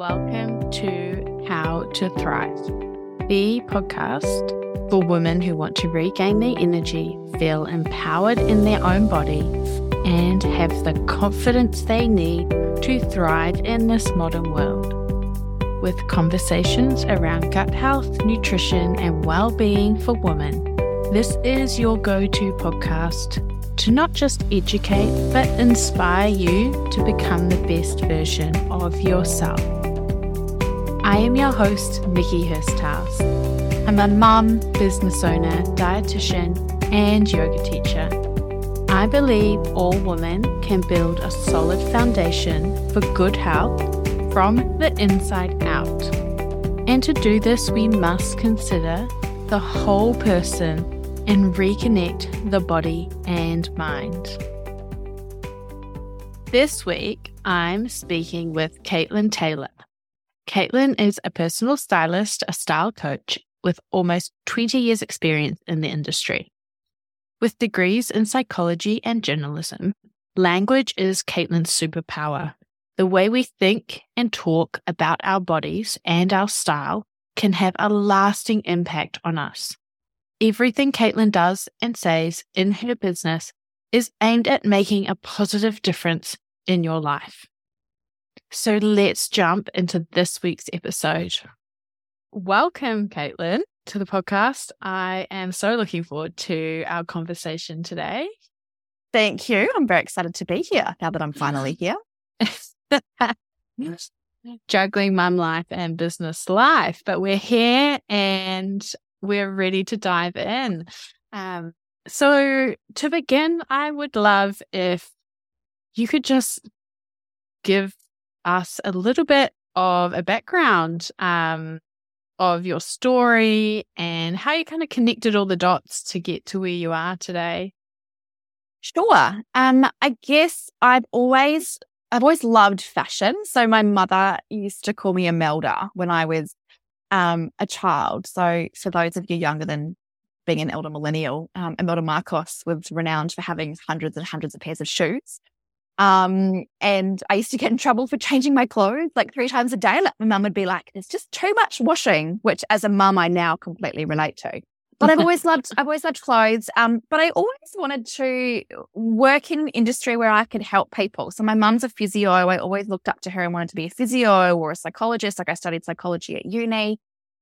Welcome to How to Thrive, the podcast for women who want to regain their energy, feel empowered in their own body, and have the confidence they need to thrive in this modern world. With conversations around gut health, nutrition, and well-being for women, this is your go-to podcast to not just educate, but inspire you to become the best version of yourself. I am your host, Nikki Hursthouse. I'm a mum, business owner, dietitian, and yoga teacher. I believe all women can build a solid foundation for good health from the inside out. And to do this, we must consider the whole person and reconnect the body and mind. This week, I'm speaking with Caitlin Taylor. Caitlin is a personal stylist, a style coach with almost 20 years experience in the industry. With degrees in psychology and journalism, language is Caitlin's superpower. The way we think and talk about our bodies and our style can have a lasting impact on us. Everything Caitlin does and says in her business is aimed at making a positive difference in your life. So let's jump into this week's episode. Welcome, Caitlin, to the podcast. I am so looking forward to our conversation today. Thank you. I'm very excited to be here now that I'm finally here. Juggling mum life and business life, but we're here and we're ready to dive in. So to begin, I would love if you could just give us a little bit of a background of your story and how you kind of connected all the dots to get to where you are today. Sure. I guess I've always loved fashion. So my mother used to call me Imelda when I was a child. So for those of you younger than being an elder millennial, Imelda Marcos was renowned for having hundreds and hundreds of pairs of shoes. And I used to get in trouble for changing my clothes like 3 times a day. Like my mum would be like, "There's just too much washing," which as a mum I now completely relate to. But I've always loved clothes. But I always wanted to work in an industry where I could help people. So my mum's a physio. I always looked up to her and wanted to be a physio or a psychologist. Like I studied psychology at uni.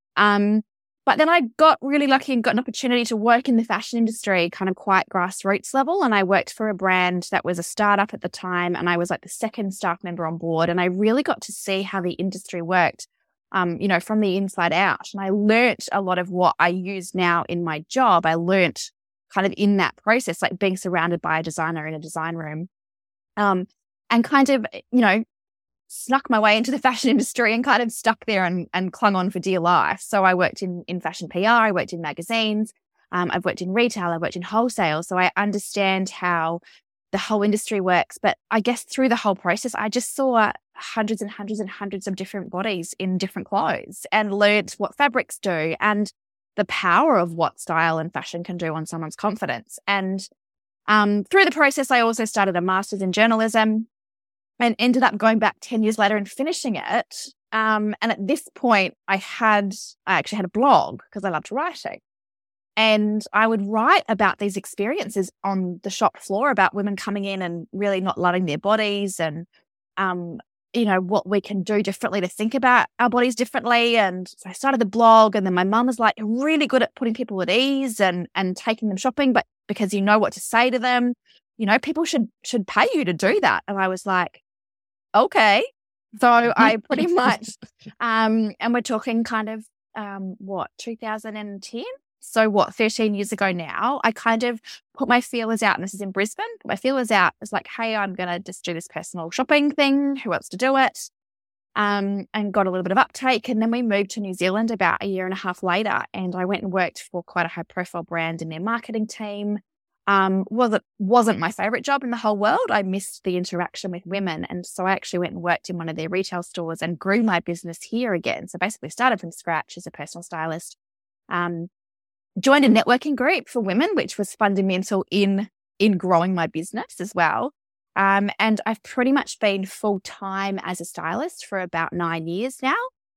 But then I got really lucky and got an opportunity to work in the fashion industry, kind of quite grassroots level. And I worked for a brand that was a startup at the time. And I was like the second staff member on board. And I really got to see how the industry worked. From the inside out. And I learnt a lot of what I use now in my job. I learnt kind of in that process, like being surrounded by a designer in a design room, and kind of, snuck my way into the fashion industry and kind of stuck there and clung on for dear life. So I worked in fashion PR, I worked in magazines, I've worked in retail, I've worked in wholesale. So I understand how the whole industry works. But I guess through the whole process, I just saw hundreds and hundreds and hundreds of different bodies in different clothes and learned what fabrics do and the power of what style and fashion can do on someone's confidence. And through the process, I also started a master's in journalism and ended up going back 10 years later and finishing it. And at this point, I actually had a blog because I loved writing. And I would write about these experiences on the shop floor about women coming in and really not loving their bodies and, what we can do differently to think about our bodies differently. And so I started the blog, and then my mum was like really good at putting people at ease and taking them shopping, but because you know what to say to them, people should pay you to do that. And I was like, okay. So I pretty much, and we're talking kind of, 2010? So 13 years ago now, I kind of put my feelers out, and this is in Brisbane. Put my feelers out. It's like, hey, I'm going to just do this personal shopping thing. Who wants to do it? And got a little bit of uptake. And then we moved to New Zealand about a year and a half later. And I went and worked for quite a high profile brand in their marketing team. Wasn't my favorite job in the whole world. I missed the interaction with women. And so I actually went and worked in one of their retail stores and grew my business here again. So basically started from scratch as a personal stylist. Joined a networking group for women, which was fundamental in growing my business as well. And I've pretty much been full-time as a stylist for about 9 years now.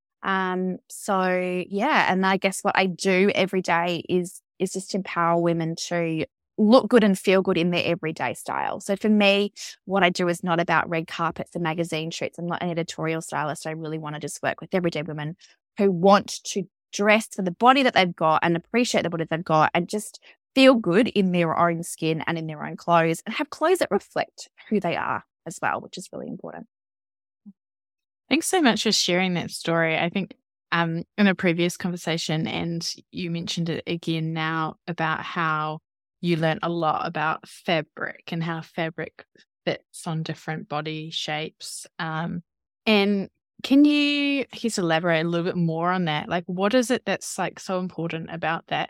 So yeah, and I guess what I do every day is just empower women to look good and feel good in their everyday style. So for me, what I do is not about red carpets and magazine shoots. I'm not an editorial stylist. I really want to just work with everyday women who want to dress for the body that they've got and appreciate the body they've got and just feel good in their own skin and in their own clothes and have clothes that reflect who they are as well, which is really important. Thanks so much for sharing that story. I think in a previous conversation, and you mentioned it again now, about how you learn a lot about fabric and how fabric fits on different body shapes. And can you just elaborate a little bit more on that? Like, what is it that's like so important about that?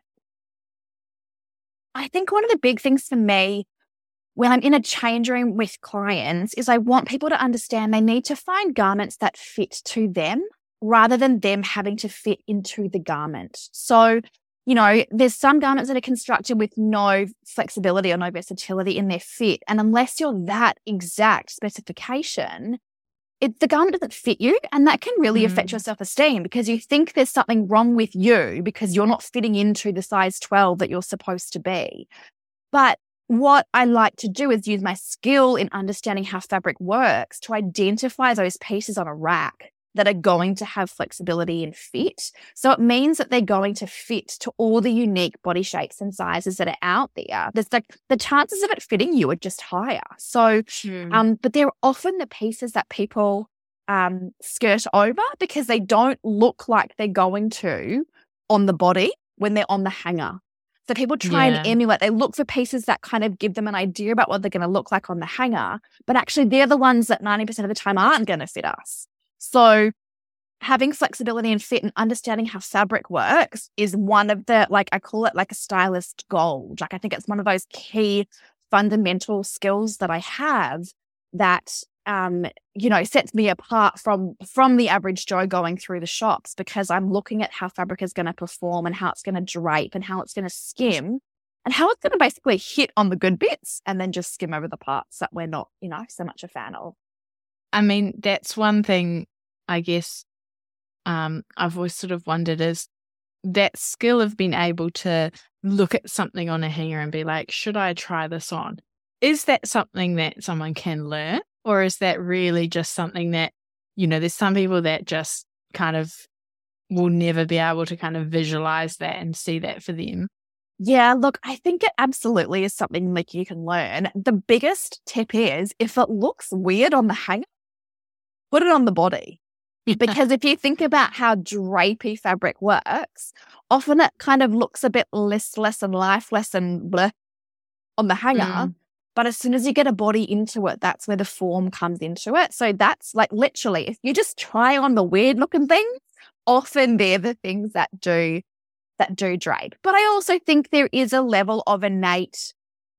I think one of the big things for me when I'm in a change room with clients is I want people to understand they need to find garments that fit to them rather than them having to fit into the garment. So, there's some garments that are constructed with no flexibility or no versatility in their fit. And unless you're that exact specification, the garment doesn't fit you. And that can really affect your self-esteem because you think there's something wrong with you because you're not fitting into the size 12 that you're supposed to be. But what I like to do is use my skill in understanding how fabric works to identify those pieces on a rack that are going to have flexibility and fit. So it means that they're going to fit to all the unique body shapes and sizes that are out there. There's the chances of it fitting you are just higher. So, but they're often the pieces that people skirt over because they don't look like they're going to on the body when they're on the hanger. So people try and emulate. They look for pieces that kind of give them an idea about what they're going to look like on the hanger, but actually they're the ones that 90% of the time aren't going to fit us. So having flexibility and fit and understanding how fabric works is one of the, I call it like a stylist gold. I think it's one of those key fundamental skills that I have that, sets me apart from the average Joe going through the shops because I'm looking at how fabric is going to perform and how it's going to drape and how it's going to skim and how it's going to basically hit on the good bits and then just skim over the parts that we're not, so much a fan of. I mean, that's one thing I guess I've always sort of wondered is that skill of being able to look at something on a hanger and be like, should I try this on? Is that something that someone can learn? Or is that really just something that, there's some people that just kind of will never be able to kind of visualize that and see that for them? Yeah, look, I think it absolutely is something like you can learn. The biggest tip is if it looks weird on the hanger, put it on the body. Because if you think about how drapey fabric works, often it kind of looks a bit listless and lifeless and bleh on the hanger. But as soon as you get a body into it, that's where the form comes into it. So that's like literally, if you just try on the weird looking things, often they're the things that do drape. But I also think there is a level of innate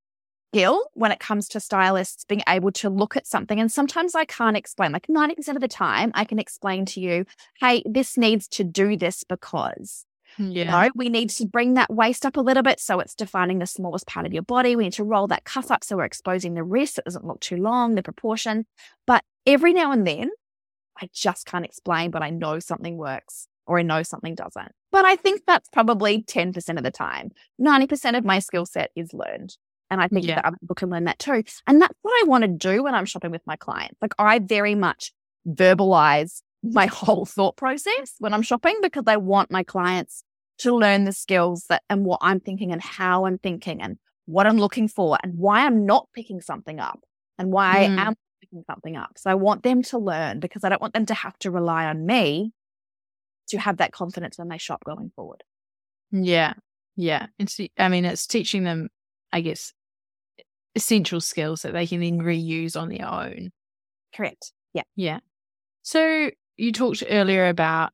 skill when it comes to stylists being able to look at something. And sometimes I can't explain, like 90% of the time I can explain to you, hey, this needs to do this because we need to bring that waist up a little bit so it's defining the smallest part of your body. We need to roll that cuff up so we're exposing the wrist. It doesn't look too long, the proportion. But every now and then I just can't explain, but I know something works or I know something doesn't. But I think that's probably 10% of the time. 90% of my skill set is learned. And I think that other people can learn that too. And that's what I want to do when I'm shopping with my clients. Like I very much verbalize my whole thought process when I'm shopping because I want my clients to learn the skills that and what I'm thinking and how I'm thinking and what I'm looking for and why I'm not picking something up and why I am picking something up. So I want them to learn because I don't want them to have to rely on me to have that confidence when they shop going forward. Yeah. Yeah. It's teaching them, I guess, essential skills that they can then reuse on their own. Correct. Yeah. Yeah. So you talked earlier about,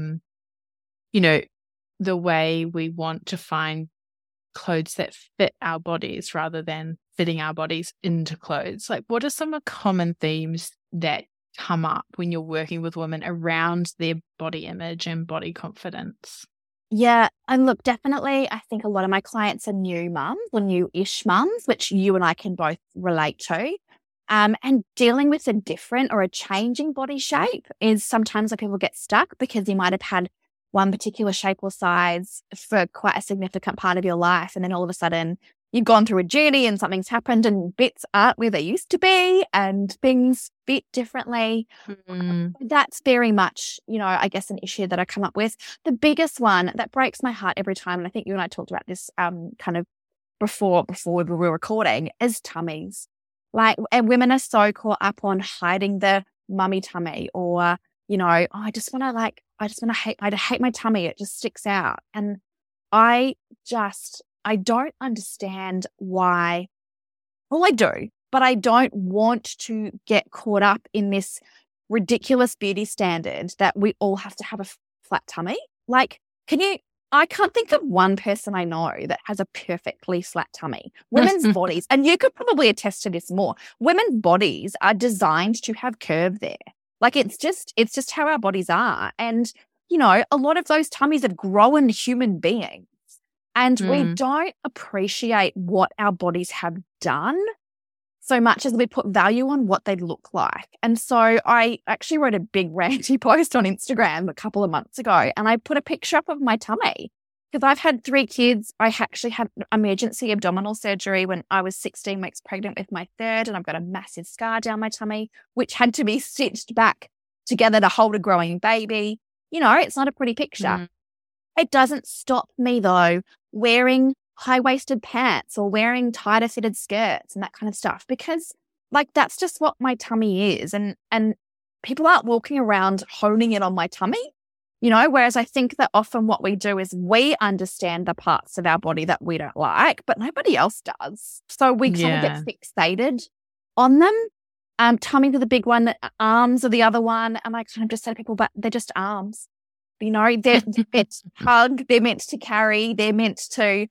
the way we want to find clothes that fit our bodies rather than fitting our bodies into clothes. Like, what are some of the common themes that come up when you're working with women around their body image and body confidence? Yeah. And look, definitely, I think a lot of my clients are new mums or new-ish mums, which you and I can both relate to. And dealing with a different or a changing body shape is sometimes where people get stuck because you might have had one particular shape or size for quite a significant part of your life. And then all of a sudden you've gone through a journey and something's happened and bits aren't where they used to be and things fit differently. That's very much, I guess an issue that I come up with. The biggest one that breaks my heart every time, and I think you and I talked about this kind of before we were recording, is tummies. Like, and women are so caught up on hiding the mummy tummy or, I hate my tummy. It just sticks out. And I don't understand why. Well, I do, but I don't want to get caught up in this ridiculous beauty standard that we all have to have a flat tummy. Like, I can't think of one person I know that has a perfectly flat tummy. Women's bodies, and you could probably attest to this more, women's bodies are designed to have curve there. Like it's just how our bodies are. And, a lot of those tummies are grown human beings. And we don't appreciate what our bodies have done so much as we put value on what they look like. And so I actually wrote a big ranty post on Instagram a couple of months ago, and I put a picture up of my tummy because I've had 3 kids. I actually had emergency abdominal surgery when I was 16 weeks pregnant with my third, and I've got a massive scar down my tummy, which had to be stitched back together to hold a growing baby. It's not a pretty picture. It doesn't stop me, though, wearing high-waisted pants or wearing tighter fitted skirts and that kind of stuff because, that's just what my tummy is. And people aren't walking around honing in on my tummy, whereas I think that often what we do is we understand the parts of our body that we don't like, but nobody else does. So we kind of get fixated on them. Tummies are the big one, arms are the other one. And I kind of just say to people, but they're just arms. They're meant to hug, they're meant to carry, they're meant to,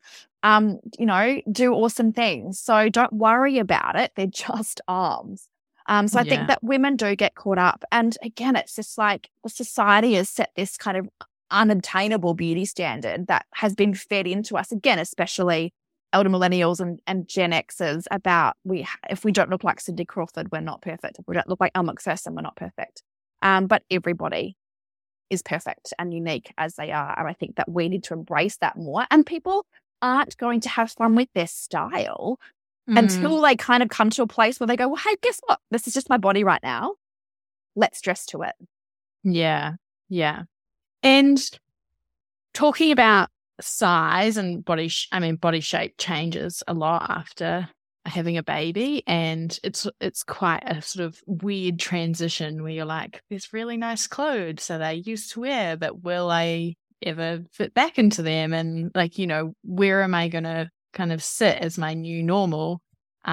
do awesome things. So don't worry about it. They're just arms. So I think that women do get caught up. And again, it's just like the society has set this kind of unobtainable beauty standard that has been fed into us, again, especially elder millennials and Gen Xers, about if we don't look like Cindy Crawford, we're not perfect. If we don't look like Elle Macpherson, we're not perfect. But everybody is perfect and unique as they are. And I think that we need to embrace that more. And people aren't going to have fun with their style until they kind of come to a place where they go, well, hey, guess what? This is just my body right now. Let's dress to it. Yeah. Yeah. And talking about size and body shape changes a lot after having a baby, and it's quite a sort of weird transition where you're like, there's really nice clothes that I used to wear, but will I ever fit back into them? And where am I going to kind of sit as my new normal?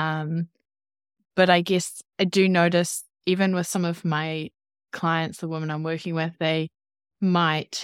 But I guess I do notice, even with some of my clients, the women I'm working with, they might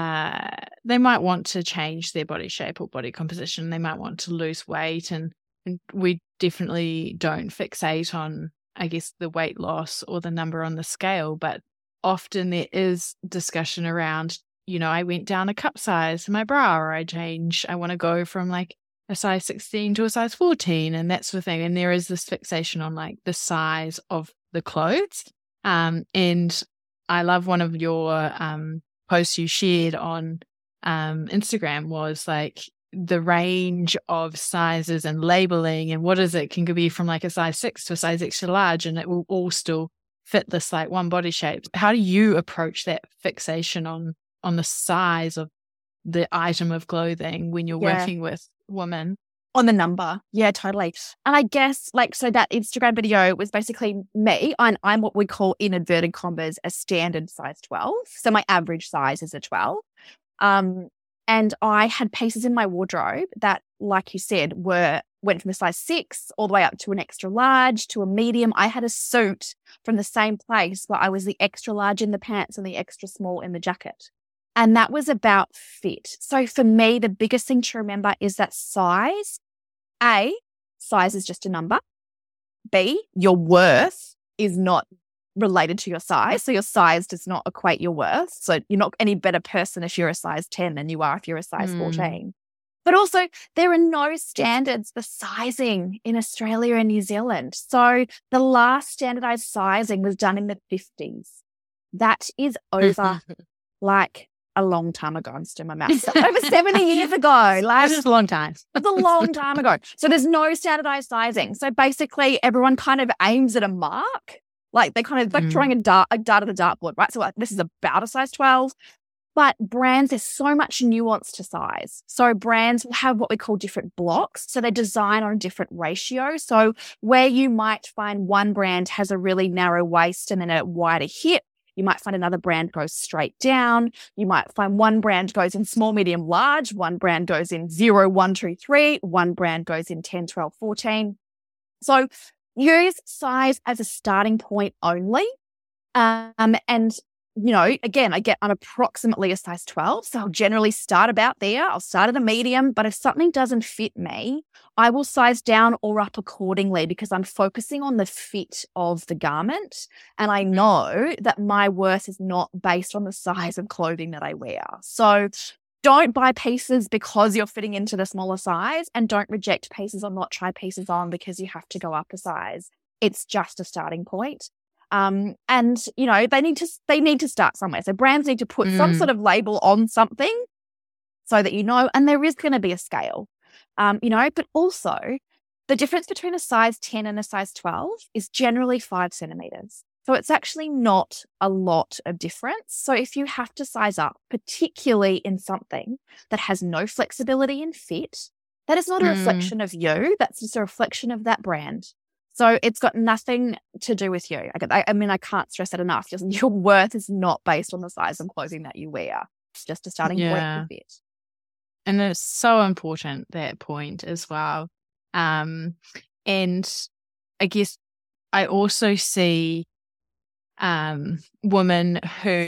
want to change their body shape or body composition. They might want to lose weight, and we definitely don't fixate on, I guess, the weight loss or the number on the scale, but often there is discussion around, I went down a cup size in my bra, or I want to go from like a size 16 to a size 14 and that sort of thing. And there is this fixation on like the size of the clothes. And I love one of your posts you shared on Instagram was like the range of sizes and labeling and what is it can be from like a size 6 to a size extra large, and it will all still fit this like one body shape. How do you approach that fixation on the size of the item of clothing when you're working with women? On the number. Yeah, totally. And I guess so that Instagram video was basically me. I'm what we call, in inverted commas, a standard size 12. So my average size is a 12. And I had pieces in my wardrobe that, like you said, went from a size 6 all the way up to an extra large to a medium. I had a suit from the same place where I was the extra large in the pants and the extra small in the jacket. And that was about fit. So for me, the biggest thing to remember is that size is just a number. B, your worth is not related to your size. So your size does not equate your worth. So you're not any better person if you're a size 10 than you are if you're a size 14. But also, there are no standards for sizing in Australia and New Zealand. So the last standardized sizing was done in the 50s. That is over like a long time ago. I'm still in my mouth. So over 70 years ago. Like, That's just a long time. It's a long time ago. So there's no standardized sizing. So basically, everyone kind of aims at a mark. Like they kind of like throwing a dart at the dartboard, right? So like, this is about a size 12. But brands, there's so much nuance to size. So brands will have what we call different blocks. So they design on different ratios. So where you might find one brand has a really narrow waist and then a wider hip, you might find another brand goes straight down. You might find one brand goes in small, medium, large. One brand goes in 0, 1, 2, 3. One brand goes in 10, 12, 14. So use size as a starting point only. And you know, again, I'm approximately a size 12. So I'll generally start about there. I'll start at a medium, but if something doesn't fit me, I will size down or up accordingly because I'm focusing on the fit of the garment. And I know that my worth is not based on the size of clothing that I wear. So don't buy pieces because you're fitting into the smaller size, and don't reject pieces or not try pieces on because you have to go up a size. It's just a starting point. And you know, they need to start somewhere. So brands need to put some sort of label on something so that you know, and there is going to be a scale, you know, but also the difference between a size 10 and a size 12 is generally 5 centimeters. So it's actually not a lot of difference. So if you have to size up, particularly in something that has no flexibility in fit, that is not a reflection of you. That's just a reflection of that brand. So it's got nothing to do with you. I mean, I can't stress that enough. Just your worth is not based on the size of clothing that you wear. It's just a starting point for fit. And it's so important, that point as well. And I guess I also see women who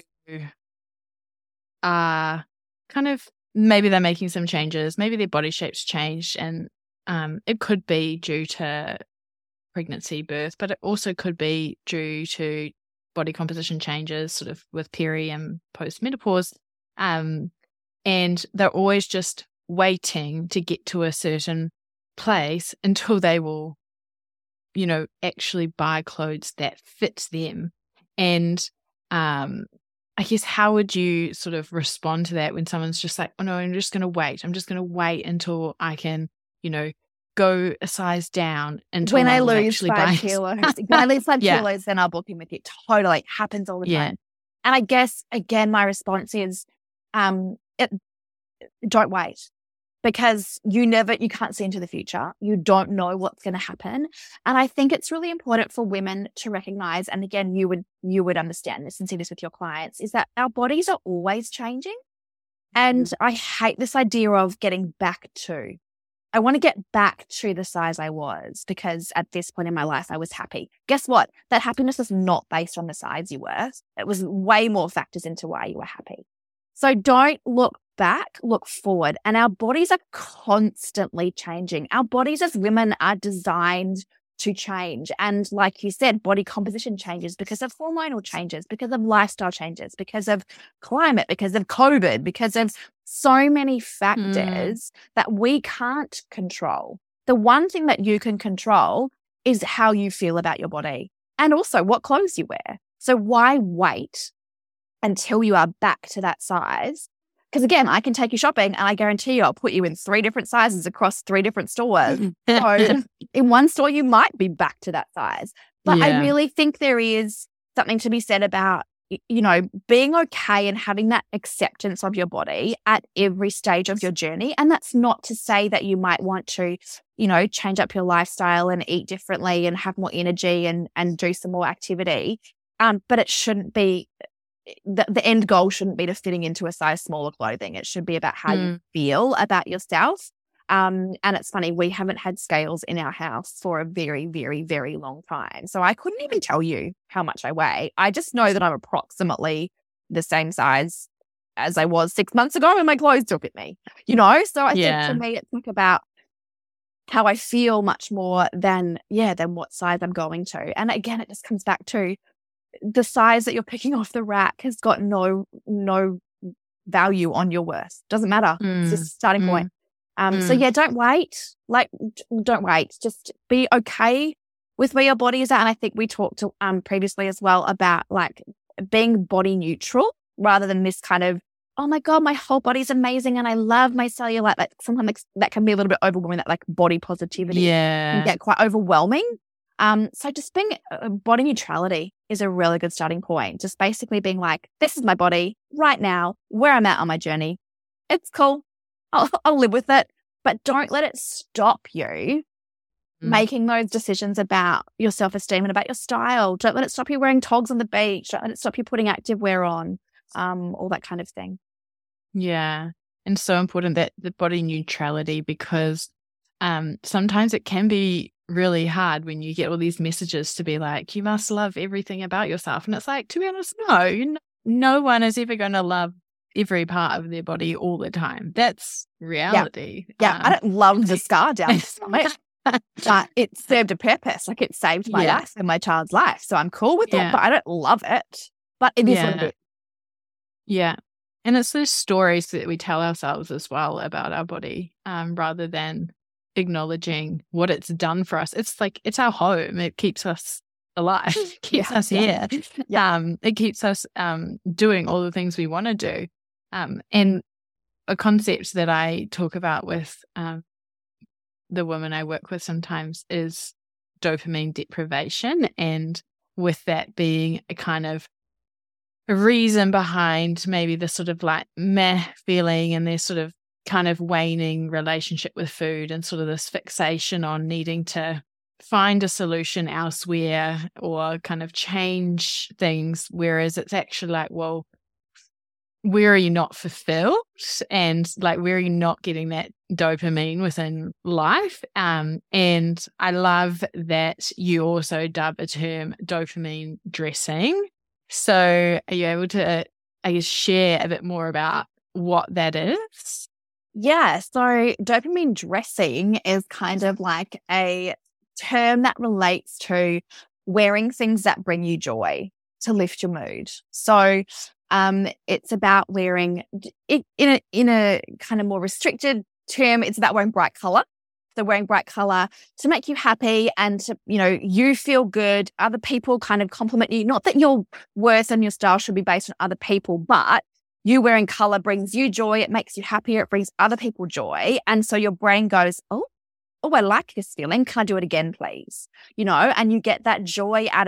are kind of, maybe they're making some changes, maybe their body shape's changed, and it could be due to pregnancy, birth, but it also could be due to body composition changes sort of with peri and post-menopause. And they're always just waiting to get to a certain place until they will, you know, actually buy clothes that fit them. And I guess, how would you sort of respond to that when someone's just like, oh no, I'm just going to wait. I'm just going to wait until I can, you know, go a size down until when I lose 5 kilos. When I lose 5 kilos, then I'll book in with you. Totally. It happens all the time. And I guess, again, my response is don't wait, because you can't see into the future. You don't know what's going to happen. And I think it's really important for women to recognize, and again, you would understand this and see this with your clients, is that our bodies are always changing. And I hate this idea of getting back to. I want to get back to the size I was because at this point in my life, I was happy. Guess what? That happiness is not based on the size you were. It was way more factors into why you were happy. So don't look back, look forward. And our bodies are constantly changing. Our bodies as women are designed to change. And like you said, body composition changes because of hormonal changes, because of lifestyle changes, because of climate, because of COVID, because of so many factors that we can't control. The one thing that you can control is how you feel about your body and also what clothes you wear. So why wait until you are back to that size? Because again, I can take you shopping and I guarantee you I'll put you in 3 different sizes across 3 different stores. So in one store, you might be back to that size. But I really think there is something to be said about, you know, being okay and having that acceptance of your body at every stage of your journey. And that's not to say that you might want to, you know, change up your lifestyle and eat differently and have more energy and do some more activity. But it shouldn't be, the end goal shouldn't be to fitting into a size smaller clothing. It should be about how you feel about yourself. And it's funny, we haven't had scales in our house for a very, very, very long time. So I couldn't even tell you how much I weigh. I just know that I'm approximately the same size as I was 6 months ago when my clothes still fit me, you know? So I think for me, it's like about how I feel much more than what size I'm going to. And again, it just comes back to the size that you're picking off the rack has got no value on your worth. Doesn't matter. It's just a starting point. So yeah, don't wait. Like, don't wait. Just be okay with where your body is at. And I think we talked previously as well about like being body neutral rather than this kind of, oh my God, my whole body's amazing and I love my cellulite. Like sometimes that can be a little bit overwhelming, that like body positivity can get quite overwhelming. So just being body neutrality is a really good starting point. Just basically being like, this is my body right now, where I'm at on my journey. It's cool. I'll live with it, but don't let it stop you making those decisions about your self-esteem and about your style. Don't let it stop you wearing togs on the beach. Don't let it stop you putting activewear on, all that kind of thing. Yeah. And so important that the body neutrality, because sometimes it can be really hard when you get all these messages to be like, you must love everything about yourself. And it's like, to be honest, no one is ever going to love every part of their body all the time. That's reality. Yeah. I don't love the scar down the stomach, but it served a purpose. Like it saved my life and my child's life. So I'm cool with it, but I don't love it. But it is what it is. Yeah. And it's those stories that we tell ourselves as well about our body, rather than acknowledging what it's done for us. It's like, it's our home. It keeps us alive. It keeps us here. It keeps us doing all the things we want to do. And a concept that I talk about with the women I work with sometimes is dopamine deprivation, and with that being a kind of a reason behind maybe the sort of like meh feeling and their sort of kind of waning relationship with food and sort of this fixation on needing to find a solution elsewhere or kind of change things, whereas it's actually like, well, where are you not fulfilled, and like where are you not getting that dopamine within life? And I love that you also dub a term dopamine dressing. So are you able to, I guess, share a bit more about what that is? Yeah. So dopamine dressing is kind of like a term that relates to wearing things that bring you joy to lift your mood. So it's about wearing it in a kind of more restricted term. It's about wearing bright color. So wearing bright color to make you happy and to, you feel good. Other people kind of compliment you. Not that your worth and your style should be based on other people, but you wearing color brings you joy. It makes you happier. It brings other people joy. And so your brain goes, oh, I like this feeling. Can I do it again, please? And you get that joy out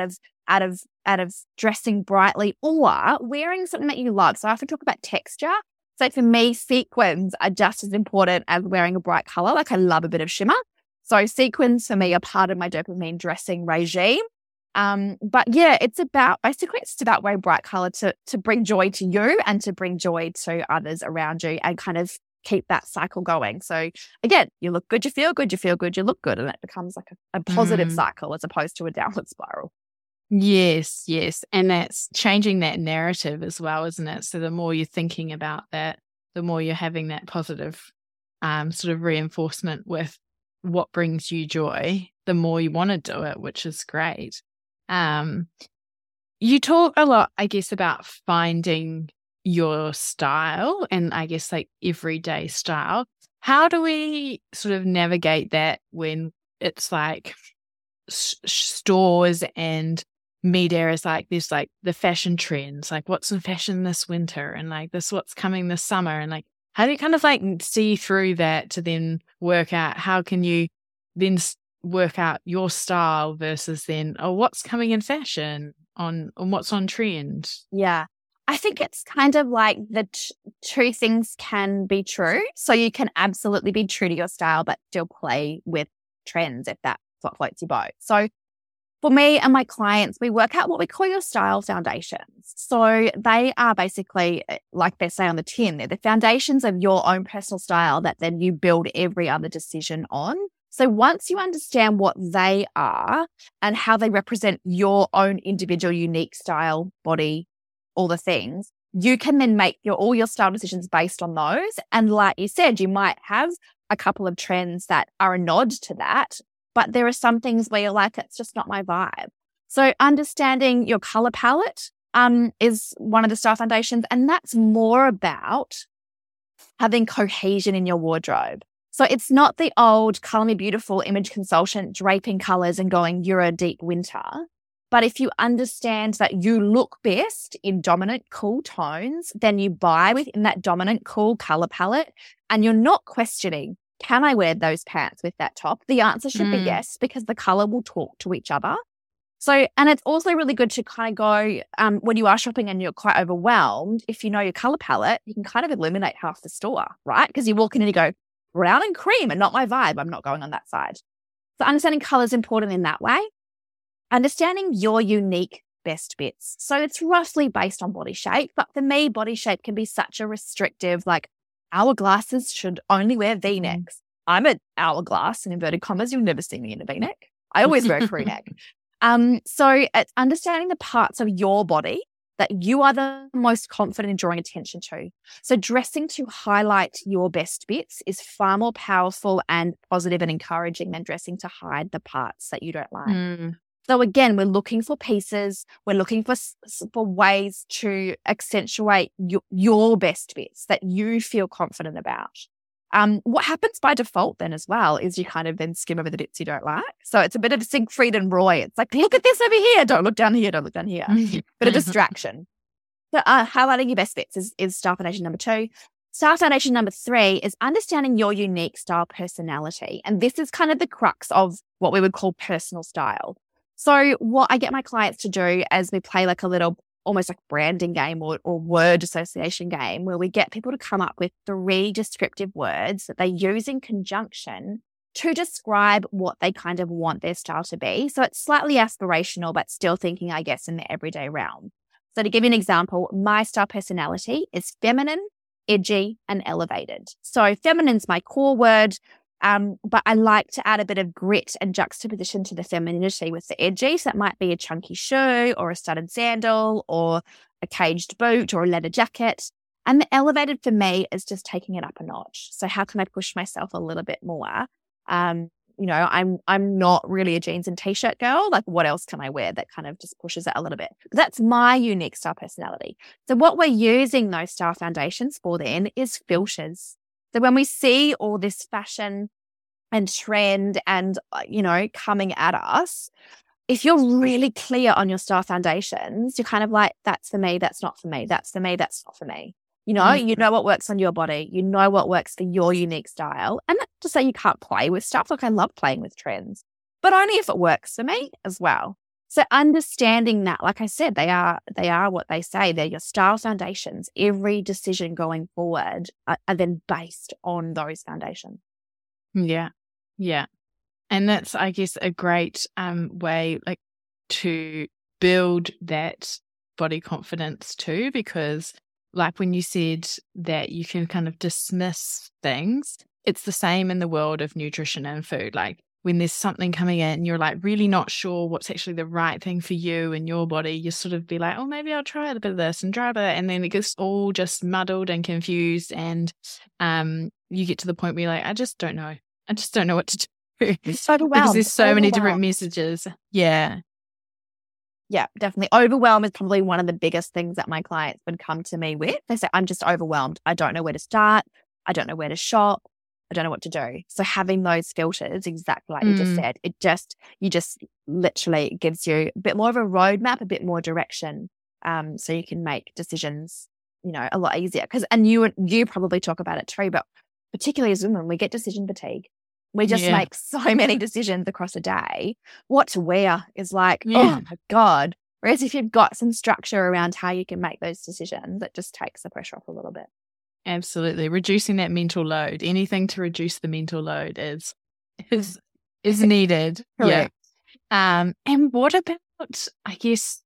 of dressing brightly or wearing something that you love. So I often talk about texture. So for me, sequins are just as important as wearing a bright color. Like I love a bit of shimmer. So sequins for me are part of my dopamine dressing regime. But yeah, it's about wearing bright color to bring joy to you and to bring joy to others around you and kind of keep that cycle going. So again, you look good, you feel good, you look good. And it becomes like a positive cycle as opposed to a downward spiral. Yes. And that's changing that narrative as well, isn't it? So the more you're thinking about that, the more you're having that positive sort of reinforcement with what brings you joy, the more you want to do it, which is great. You talk a lot, I guess, about finding your style and I guess like everyday style. How do we sort of navigate that when it's like stores and media is like there's like the fashion trends, like what's in fashion this winter and like this what's coming this summer, and like how do you kind of like see through that to then work out how can you then work out your style versus then what's coming in fashion on what's on trend? Yeah, I think it's kind of like the two things can be true. So you can absolutely be true to your style but still play with trends if that's what floats your boat. So for me and my clients, we work out what we call your style foundations. So they are basically, like they say on the tin, they're the foundations of your own personal style that then you build every other decision on. So once you understand what they are and how they represent your own individual, unique style, body, all the things, you can then make all your style decisions based on those. And like you said, you might have a couple of trends that are a nod to that, but there are some things where you're like, it's just not my vibe. So understanding your color palette is one of the style foundations. And that's more about having cohesion in your wardrobe. So it's not the old Colour Me Beautiful image consultant draping colours and going, you're a deep winter. But if you understand that you look best in dominant, cool tones, then you buy within that dominant, cool colour palette and you're not questioning, can I wear those pants with that top? The answer should be yes, because the colour will talk to each other. So, and it's also really good to kind of go, when you are shopping and you're quite overwhelmed, if you know your colour palette, you can kind of illuminate half the store, right? Because you walk in and you go, brown and cream and not my vibe. I'm not going on that side. So understanding colour is important in that way. Understanding your unique best bits. So it's roughly based on body shape, but for me, body shape can be such a restrictive, like hourglasses should only wear V-necks. I'm an hourglass in inverted commas. You'll never see me in a V-neck. I always wear a crew neck. So it's understanding the parts of your body that you are the most confident in drawing attention to. So dressing to highlight your best bits is far more powerful and positive and encouraging than dressing to hide the parts that you don't like. So again, we're looking for pieces. We're looking for ways to accentuate your best bits that you feel confident about. What happens by default then as well is you kind of then skim over the bits you don't like. So it's a bit of Siegfried and Roy. It's like, look at this over here. Don't look down here. Don't look down here. Bit of distraction. So highlighting your best bits is style foundation number 2. Style foundation number 3 is understanding your unique style personality. And this is kind of the crux of what we would call personal style. So what I get my clients to do as we play like a little almost like branding game or word association game where we get people to come up with 3 descriptive words that they use in conjunction to describe what they kind of want their style to be. So it's slightly aspirational, but still thinking, I guess, in the everyday realm. So to give you an example, my style personality is feminine, edgy, and elevated. So feminine's my core word. But I like to add a bit of grit and juxtaposition to the femininity with the edgy. So that might be a chunky shoe or a studded sandal or a caged boot or a leather jacket. And the elevated for me is just taking it up a notch. So how can I push myself a little bit more? I'm not really a jeans and t-shirt girl. Like what else can I wear that kind of just pushes it a little bit? That's my unique style personality. So what we're using those style foundations for then is filters. So when we see all this fashion and trend and, coming at us, if you're really clear on your style foundations, you're kind of like, that's for me, that's not for me, that's for me, that's not for me. You know what works on your body. You know what works for your unique style. And that's to say you can't play with stuff. Like I love playing with trends, but only if it works for me as well. So understanding that, like I said, they are what they say. They're your style foundations. Every decision going forward are then based on those foundations. Yeah. Yeah. And that's, I guess, a great way like to build that body confidence too, because like when you said that you can kind of dismiss things, it's the same in the world of nutrition and food. Like when there's something coming in, you're like really not sure what's actually the right thing for you and your body, you sort of be like, oh, maybe I'll try a bit of this and try a bit. And then it gets all just muddled and confused. And you get to the point where you're like, I just don't know. I just don't know what to do. It's overwhelmed. Because there's so many different messages. Yeah. Yeah, definitely. Overwhelm is probably one of the biggest things that my clients would come to me with. They say, I'm just overwhelmed. I don't know where to start. I don't know where to shop. I don't know what to do. So having those filters, exactly like you just said, you just literally gives you a bit more of a roadmap, a bit more direction, so you can make decisions, a lot easier. And you probably talk about it too, but particularly as women, we get decision fatigue. We just make so many decisions across a day. What to wear is like, oh my God. Whereas if you've got some structure around how you can make those decisions, it just takes the pressure off a little bit. Absolutely. Reducing that mental load. Anything to reduce the mental load is needed. Correct. Yeah. And what about, I guess,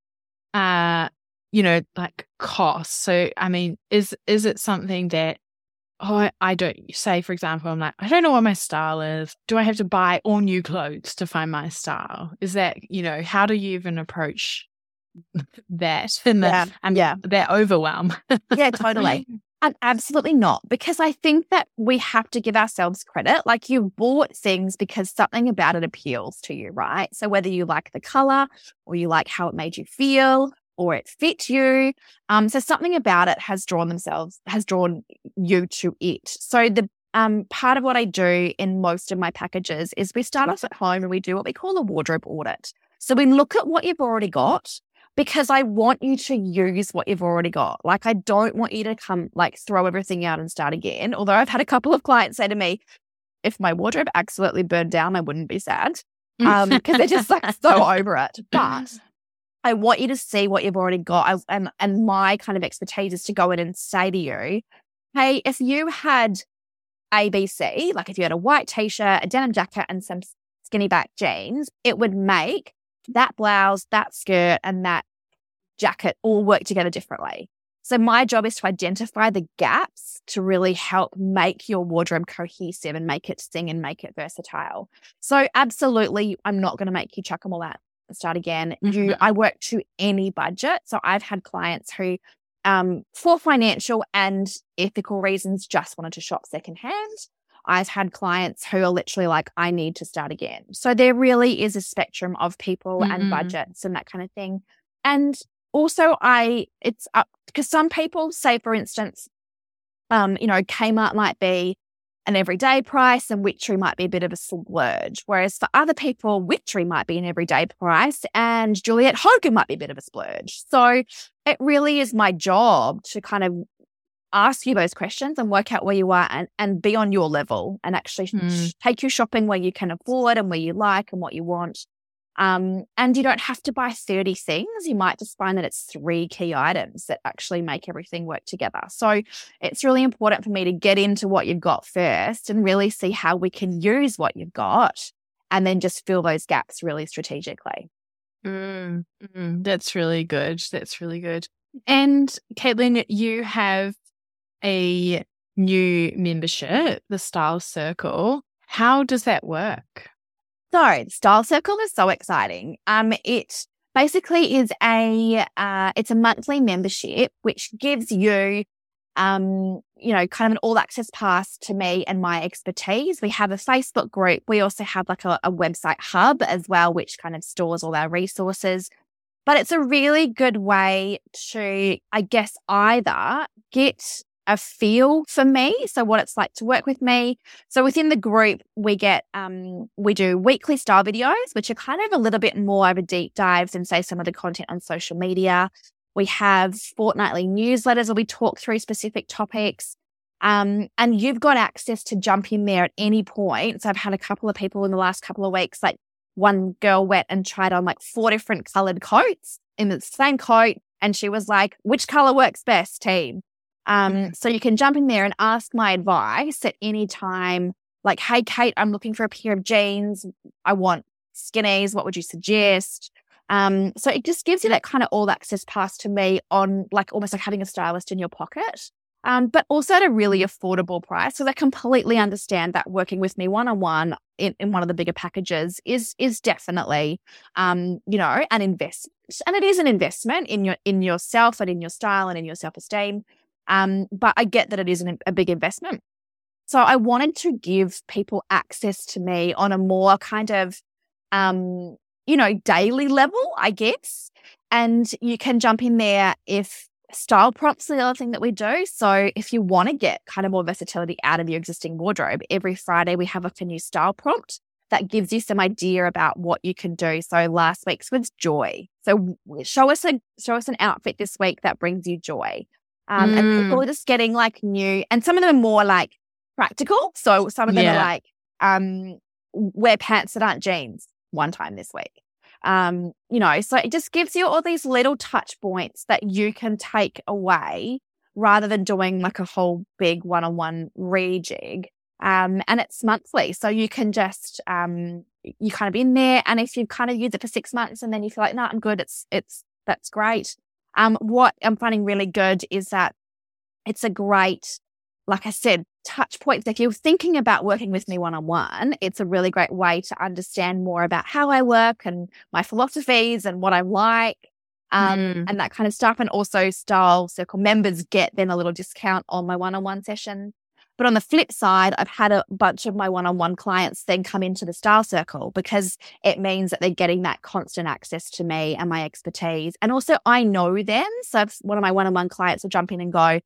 like cost? So, I mean, is it something that, I don't say, for example, I'm like, I don't know what my style is. Do I have to buy all new clothes to find my style? Is that, how do you even approach that and that overwhelm? Yeah, totally. And absolutely not, because I think that we have to give ourselves credit. Like you bought things because something about it appeals to you, right? So whether you like the color or you like how it made you feel or it fit you. So something about it has drawn you to it. So the part of what I do in most of my packages is we start off at home and we do what we call a wardrobe audit. So we look at what you've already got, because I want you to use what you've already got. Like, I don't want you to come like throw everything out and start again. Although I've had a couple of clients say to me, if my wardrobe absolutely burned down, I wouldn't be sad, because they're just like so over it. But I want you to see what you've already got. And my kind of expertise is to go in and say to you, hey, if you had ABC, like if you had a white t-shirt, a denim jacket, and some skinny back jeans, it would make that blouse, that skirt, and that jacket all work together differently. So my job is to identify the gaps to really help make your wardrobe cohesive and make it sing and make it versatile. So absolutely, I'm not going to make you chuck them all out and start again. I work to any budget. So I've had clients who, for financial and ethical reasons, just wanted to shop secondhand. I've had clients who are literally like, I need to start again. So there really is a spectrum of people and budgets and that kind of thing. And also it's up, because some people say, for instance, Kmart might be an everyday price and Witchery might be a bit of a splurge. Whereas for other people, Witchery might be an everyday price and Juliette Hogan might be a bit of a splurge. So it really is my job to kind of ask you those questions and work out where you are and be on your level and actually take you shopping where you can afford and where you like and what you want. And you don't have to buy 30 things. You might just find that it's 3 key items that actually make everything work together. So it's really important for me to get into what you've got first and really see how we can use what you've got and then just fill those gaps really strategically. That's really good. That's really good. And Caitlin, you have a new membership, the Style Circle. How does that work? So the Style Circle is so exciting. It basically is it's a monthly membership which gives you, kind of an all access pass to me and my expertise. We have a Facebook group. We also have like a website hub as well, which kind of stores all our resources. But it's a really good way to, I guess, either get a feel for me, so what it's like to work with me. So within the group, we do weekly style videos, which are kind of a little bit more of a deep dive than, say, some of the content on social media. We have fortnightly newsletters where we talk through specific topics. And you've got access to jump in there at any point. So I've had a couple of people in the last couple of weeks, like one girl went and tried on like 4 different colored coats in the same coat. And she was like, which color works best, team? So you can jump in there and ask my advice at any time. Like, hey, Kate, I'm looking for a pair of jeans. I want skinnies. What would you suggest? So it just gives you that kind of all access pass to me on like almost like having a stylist in your pocket. But also at a really affordable price. So they completely understand that working with me one-on-one in one of the bigger packages is definitely, an investment. And it is an investment in yourself and in your style and in your self-esteem. But I get that it isn't a big investment. So I wanted to give people access to me on a more kind of, daily level, I guess. And you can jump in there if style prompts are the other thing that we do. So if you want to get kind of more versatility out of your existing wardrobe, every Friday we have a new style prompt that gives you some idea about what you can do. So last week's was joy. So show us an outfit this week that brings you joy. And people are just getting like new, and some of them are more like practical. So some of them are like, wear pants that aren't jeans one time this week. So it just gives you all these little touch points that you can take away rather than doing like a whole big one-on-one rejig. And it's monthly. So you can just, you kind of in there. And if you kind of use it for 6 months and then you feel like, no, I'm good. That's great. What I'm finding really good is that it's a great, like I said, touch points. If you're thinking about working with me one-on-one, it's a really great way to understand more about how I work and my philosophies and what I like, and that kind of stuff. And also Style Circle members get then a little discount on my one-on-one session. But on the flip side, I've had a bunch of my one-on-one clients then come into the Style Circle because it means that they're getting that constant access to me and my expertise. And also I know them. So if one of my one-on-one clients will jump in and go,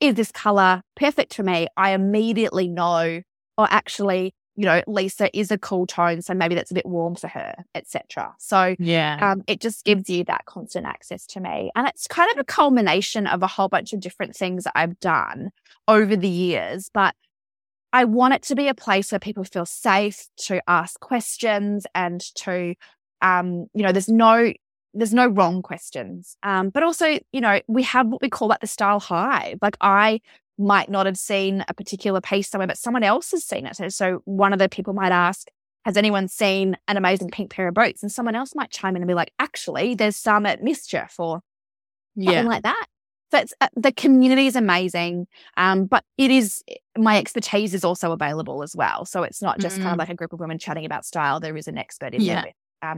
is this color perfect for me? I immediately know, or actually, Lisa is a cool tone, so maybe that's a bit warm for her, etc. So it just gives you that constant access to me. And it's kind of a culmination of a whole bunch of different things that I've done over the years. But I want it to be a place where people feel safe to ask questions and to, there's no wrong questions. But also, we have what we call the style hive. Like I might not have seen a particular piece somewhere, but someone else has seen it. So one of the people might ask, has anyone seen an amazing pink pair of boots? And someone else might chime in and be like, actually, there's some at Mischief or something like that. So it's, the community is amazing, but my expertise is also available as well. So it's not just kind of like a group of women chatting about style. There is an expert in there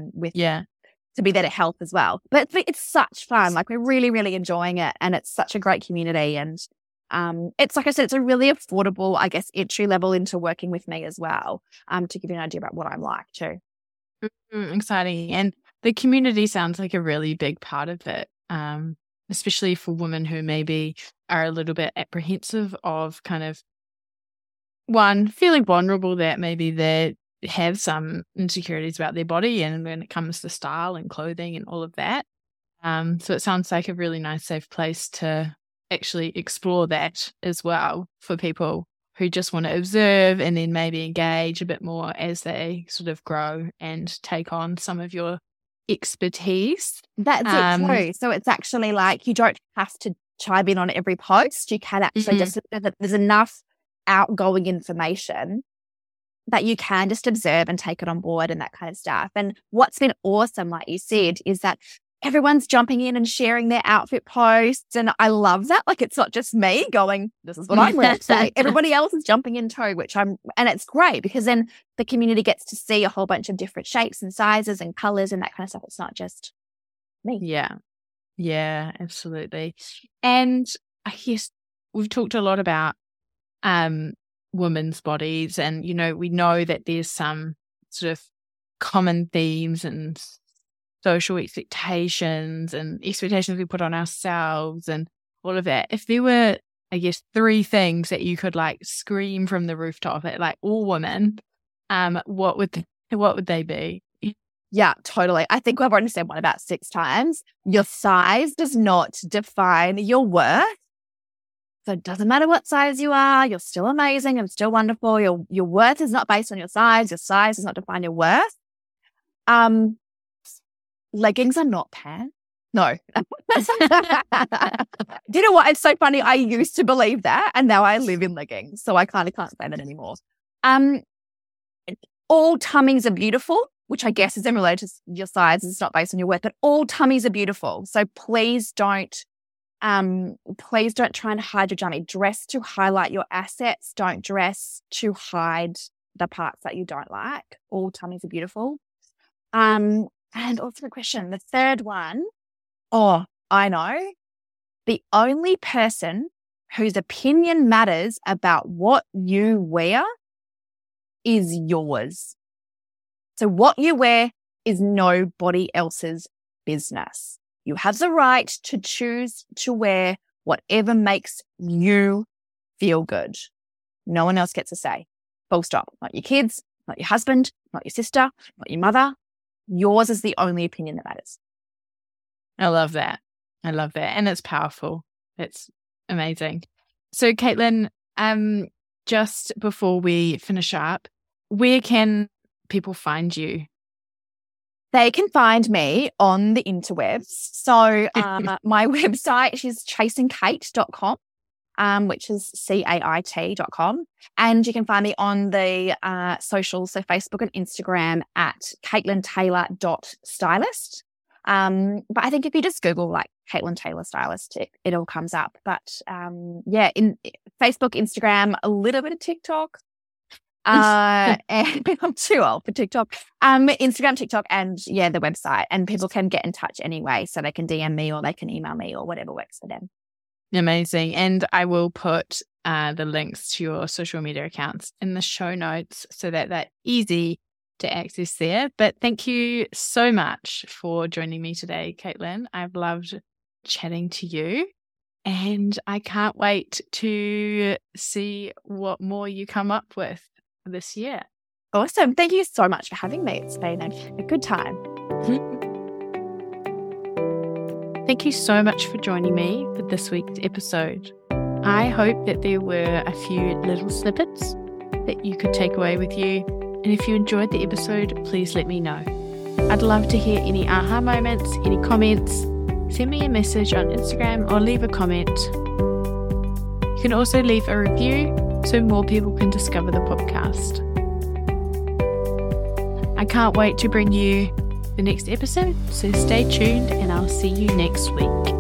to be there to help as well. But it's such fun. Like we're really, really enjoying it, and it's such a great community. And it's like I said, it's a really affordable, I guess, entry level into working with me as well. To give you an idea about what I'm like too. Exciting, and the community sounds like a really big part of it. Especially for women who maybe are a little bit apprehensive of kind of feeling vulnerable that maybe they have some insecurities about their body and when it comes to style and clothing and all of that. So it sounds like a really nice, safe place to actually explore that as well for people who just want to observe and then maybe engage a bit more as they sort of grow and take on some of your expertise. That's it too. So it's actually like you don't have to chime in on every post. You can actually just, there's enough outgoing information that you can just observe and take it on board and that kind of stuff. And what's been awesome, like you said, is that everyone's jumping in and sharing their outfit posts. And I love that. Like it's not just me going, this is what I'm wearing today. Everybody else is jumping in too, and it's great because then the community gets to see a whole bunch of different shapes and sizes and colors and that kind of stuff. It's not just me. Yeah, absolutely. And I guess we've talked a lot about women's bodies, and, we know that there's some sort of common themes and social expectations and expectations we put on ourselves and all of that. If there were, I guess, 3 things that you could like scream from the rooftop at like all women, what would they be? Yeah, totally. I think I've already said one about 6 times. Your size does not define your worth. So it doesn't matter what size you are, you're still amazing and still wonderful. Your worth is not based on your size. Your size does not define your worth. Leggings are not pants. No. Do you know what? It's so funny. I used to believe that and now I live in leggings. So I kind of can't stand it anymore. All tummies are beautiful, which I guess is in relation to your size. It's not based on your worth, but all tummies are beautiful. So please don't try and hide your tummy. Dress to highlight your assets. Don't dress to hide the parts that you don't like. All tummies are beautiful. And also the question, the third one, I know. The only person whose opinion matters about what you wear is yours. So what you wear is nobody else's business. You have the right to choose to wear whatever makes you feel good. No one else gets a say. Full stop. Not your kids, not your husband, not your sister, not your mother. Yours is the only opinion that matters. I love that. And it's powerful. It's amazing. So Caitlin, just before we finish up, where can people find you? They can find me on the interwebs. So my website is chasingkate.com. Which is CAIT.com. And you can find me on the socials, so Facebook and Instagram at CaitlynTaylor.stylist. But I think if you just Google like Caitlin Taylor Stylist, it all comes up. But in Facebook, Instagram, a little bit of TikTok. And I'm too old for TikTok. Instagram, TikTok, and the website. And people can get in touch anyway, so they can DM me or they can email me or whatever works for them. Amazing. And I will put the links to your social media accounts in the show notes so that they're easy to access there. But thank you so much for joining me today, Caitlin. I've loved chatting to you. And I can't wait to see what more you come up with this year. Awesome. Thank you so much for having me. It's been a good time. Thank you so much for joining me for this week's episode. I hope that there were a few little snippets that you could take away with you. And if you enjoyed the episode, please let me know. I'd love to hear any aha moments, any comments. Send me a message on Instagram or leave a comment. You can also leave a review so more people can discover the podcast. I can't wait to bring you the next episode, so stay tuned and I'll see you next week.